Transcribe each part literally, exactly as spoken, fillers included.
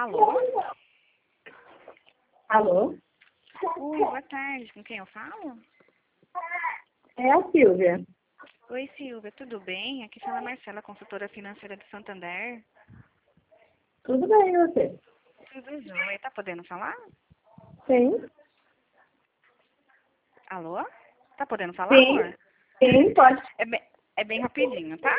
Alô? Alô? Oi, boa tarde. Com quem eu falo? É a Silvia. Oi, Silvia, tudo bem? Aqui fala a Marcela, consultora financeira do Santander. Tudo bem, e você? Tudo jóia. Tá podendo falar? Sim. Alô? Tá podendo falar, Sim. amor? Sim, pode. É bem, é bem rapidinho, tá?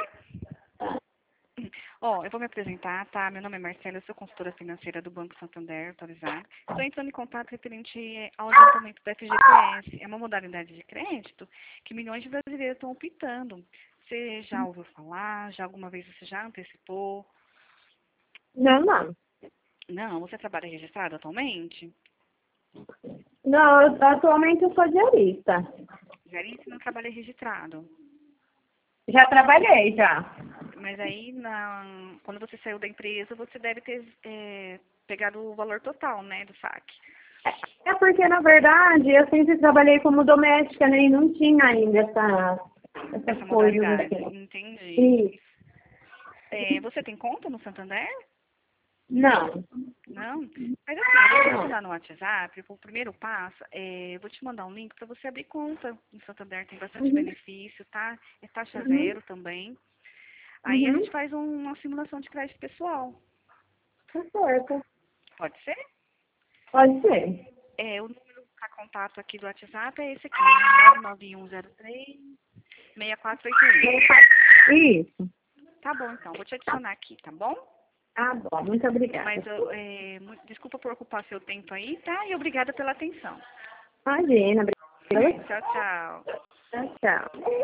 Ó, eu vou me apresentar, tá? Meu nome é Marcela, eu sou consultora financeira do Banco Santander, autorizado. Estou entrando em contato referente ao adiantamento do F G T S. É uma modalidade de crédito que milhões de brasileiros estão optando. Você já ouviu falar? Já alguma vez você já antecipou? Não, não. Não, você trabalha registrado atualmente? Não, eu- atualmente eu sou diarista. Diarista não trabalha registrado. Já trabalhei, já. Mas aí, na, quando você saiu da empresa, você deve ter é, pegado o valor total, né, do saque. É porque, na verdade, eu sempre trabalhei como doméstica, né? E não tinha ainda essa, essas Essa coisas modalidade, assim. entendi. E É, você tem conta no Santander? não. Não? Mas assim, eu vou te Não. adicionar no WhatsApp. O primeiro passo, é, eu vou te mandar um link para você abrir conta no Santander. Tem bastante Uhum. benefício, tá? É taxa Uhum. zero também. Aí a gente Uhum. faz um- uma simulação de crédito pessoal. Tá certo. Pode ser? Pode ser. É, o número para contato aqui do WhatsApp é esse aqui, nove nove um zero três seis quatro oito um. Isso. Tá bom, então. Vou te adicionar aqui, tá bom? Tá bom, muito obrigada. Mas eu, é, mu- desculpa por ocupar seu tempo aí, tá? E obrigada pela atenção. Imagina, obrigada. Tchau, tchau. Tchau, tchau.